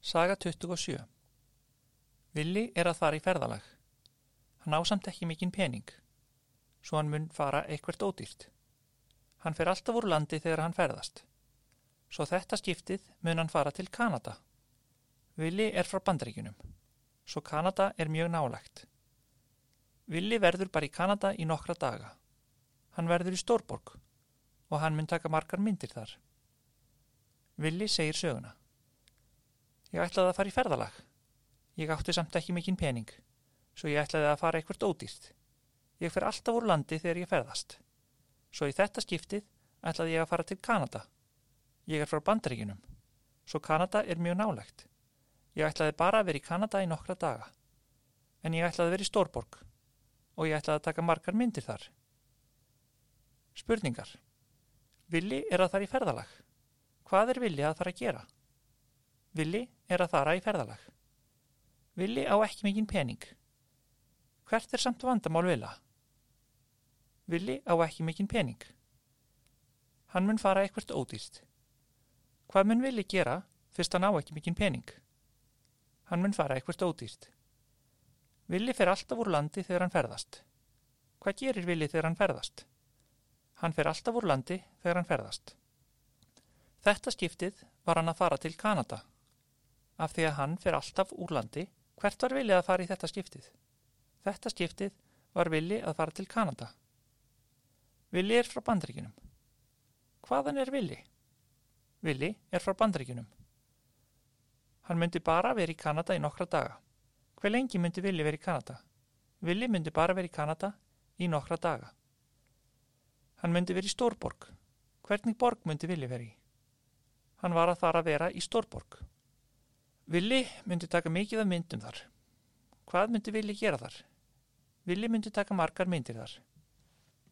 Saga 27. Villi að fara í ferðalag. Hann á samt ekki mikinn pening, svo hann mun fara eitthvert ódýrt. Hann fer alltaf úr landi þegar hann ferðast. Svo þetta skiptið mun hann fara til Kanada. Villi frá Bandaríkjunum, svo Kanada mjög nálægt. Villi verður bara í Kanada í nokkra daga. Hann verður í stórborg og hann mun taka margar myndir þar. Villi segir söguna. Ég ætlaði að fara í ferðalag. Ég átti samt ekki mikinn pening, svo ég ætlaði að fara eitthvert ódýrt. Ég fer alltaf úr landi þegar ég ferðast. Svo í þetta skiptið ætlaði ég að fara til Kanada. Ég frá Bandaríkjunum, svo Kanada mjög nálægt. Ég ætlaði bara að vera í Kanada í nokkra daga. En ég ætlaði að vera í stórborg og ég ætlaði að taka margar myndir þar. Spurningar. Villi að fara í ferðalag. Hvað Villi að fara að gera? Villi að fara í ferðalag. Villi á ekki mikinn pening. Hvert samt vandamál Villa? Villi á ekki mikinn pening. Hann mun fara eitthvert ódýrt. Hvað mun Villi gera fyrst hann á ekki mikinn pening? Hann mun fara eitthvert ódýrt. Villi fer alltaf úr landi þegar hann ferðast. Hvað gerir Villi þegar hann ferðast? Hann fer alltaf úr landi þegar hann ferðast. Þetta skiptið var hann að fara til Kanada. Af því að hann fer alltaf úr landi, hvert var Villi að fara í þetta skiptið? Þetta skiptið var Villi að fara til Kanada. Villi frá Bandaríkjunum. Hvaðan Villi? Villi frá Bandaríkjunum. Hann myndi bara vera í Kanada í nokkra daga. Hve lengi myndi Villi vera í Kanada? Villi myndi bara vera í Kanada í nokkra daga. Hann myndi vera í stórborg. Hvernig borg myndi Villi vera í? Hann var að fara að vera í stórborg. Villi myndi taka mikið af myndum þar. Hvað myndi Villi gera þar? Villi myndi taka margar myndir þar.